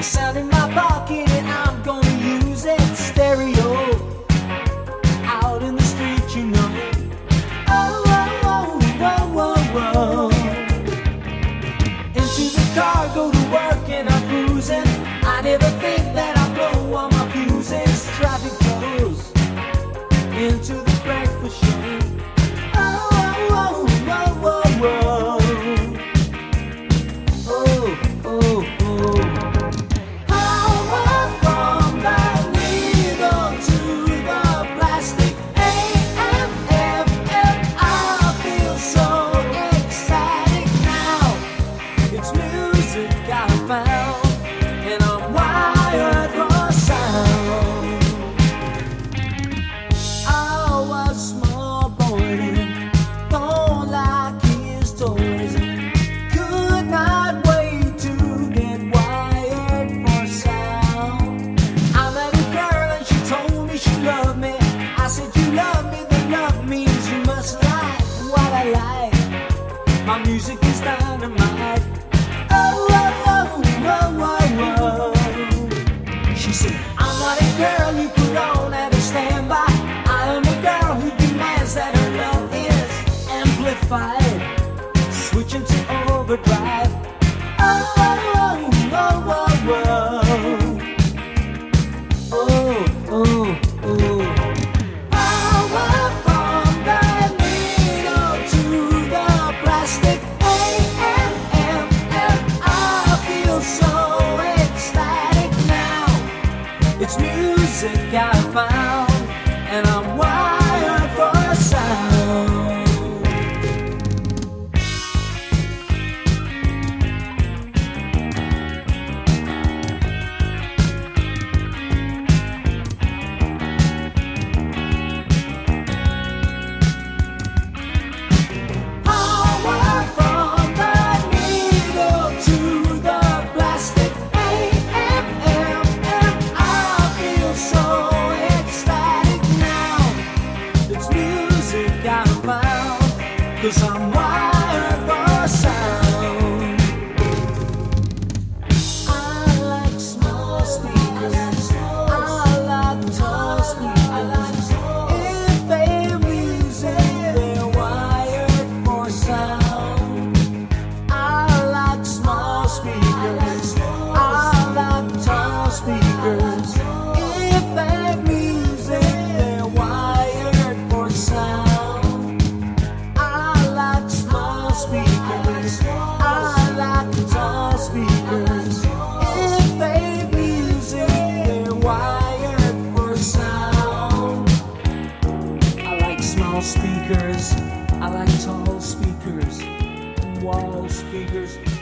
sound in my pocket and I'm gonna use it. Stereo out in the street, you know. Oh, oh, oh, oh, oh, oh. Into the car, go to work and I'm cruising. I never think that I blow all my fuses. Traffic flows into the breakfast show. Oh, oh, oh, oh, oh, oh. Oh, oh, oh. Power from the needle to the plastic. AM, FM, I feel so ecstatic now. It's music I found, and I'm wired for sound. I was small boy then, don't like his toys, could not wait to get wired for sound. I met a girl and she told me she loved me. I said, you love me, then love means you must like what I like. My music is dynamite. Oh, oh, oh, oh, oh, oh. She said, I'm not a girl you put on at a standby. I am a girl who demands that her love is amplified, switching to overdrive. Oh, oh, oh, oh, oh, oh, oh, oh. Power from the needle to the plastic. AM, FM, I feel so ecstatic now. It's music I found, and I'm wired for sound. Power from the needle to the plastic. AM, FM, I feel so ecstatic now. It's music I found, 'cause I'm wired for sound. I like small speakers, I like tall speakers. If they're music, they're wired for sound. I like small speakers, I like tall speakers. If they're music, they're wired for sound. I like small speakers, I like tall speakers. If they're music, they're wired for sound. I like small speakers, I like tall speakers, wall speakers.